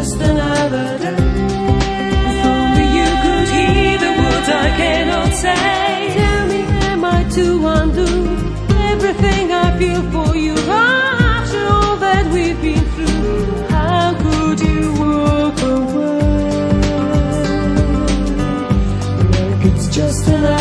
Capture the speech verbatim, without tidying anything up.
just another day. If only you could hear the words I cannot say. Tell me, am I to undo everything I feel for you after all that we've been through? How could you walk away like it's just another